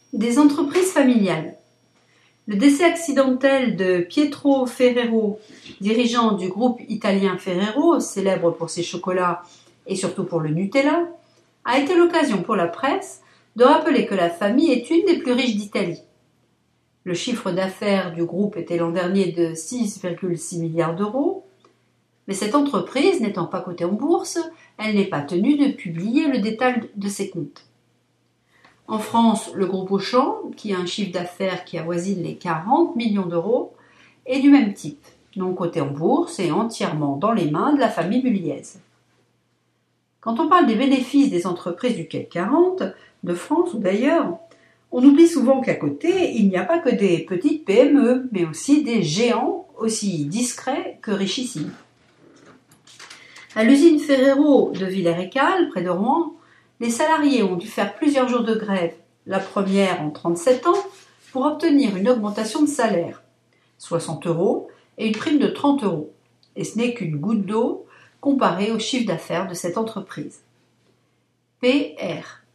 Des entreprises familiales. Le décès accidentel de Pietro Ferrero, dirigeant du groupe italien Ferrero, célèbre pour ses chocolats et surtout pour le Nutella, a été l'occasion pour la presse de rappeler que la famille est une des plus riches d'Italie. Le chiffre d'affaires du groupe était l'an dernier de 6,6 milliards d'euros, mais cette entreprise n'étant pas cotée en bourse, elle n'est pas tenue de publier le détail de ses comptes. En France, le groupe Auchan, qui a un chiffre d'affaires qui avoisine les 40 millions d'euros, est du même type, non coté en bourse et entièrement dans les mains de la famille Mulliez. Quand on parle des bénéfices des entreprises du CAC 40, de France ou d'ailleurs, on oublie souvent qu'à côté, il n'y a pas que des petites PME, mais aussi des géants aussi discrets que richissimes. À l'usine Ferrero de Villers-Écal, près de Rouen, les salariés ont dû faire plusieurs jours de grève, la première en 37 ans, pour obtenir une augmentation de salaire, 60 euros, et une prime de 30 euros. Et ce n'est qu'une goutte d'eau comparée au chiffre d'affaires de cette entreprise. PR,